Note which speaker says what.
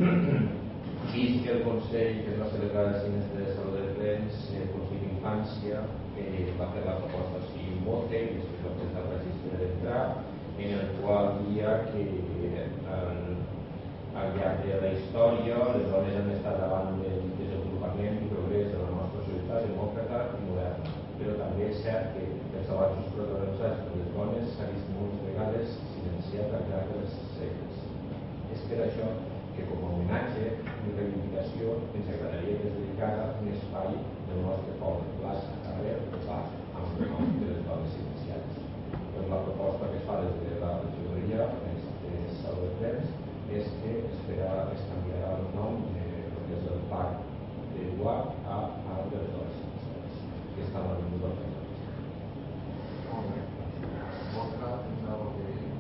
Speaker 1: vist que el Consell que es va celebrar a Cines de Saló de Plens, el Consell d'Infància, va fer la proposta si vote i després va presentar el registre d'entrar, en el qual dia que al llarg de la història les dones han estat davant del desenvolupament i progrés de la nostra societat demòcrata i moderna, però també és cert que els avanços protagonitzats per les dones s'ha vist moltes vegades silenciat al llarg dels segles. És per això que com a homenatge i reivindicació ens agradaria que es dedicara un espai del nostre poble, plaça, carrer o parc, amb el nom de les dones silenciades. És la proposta que es fa des de la regidoria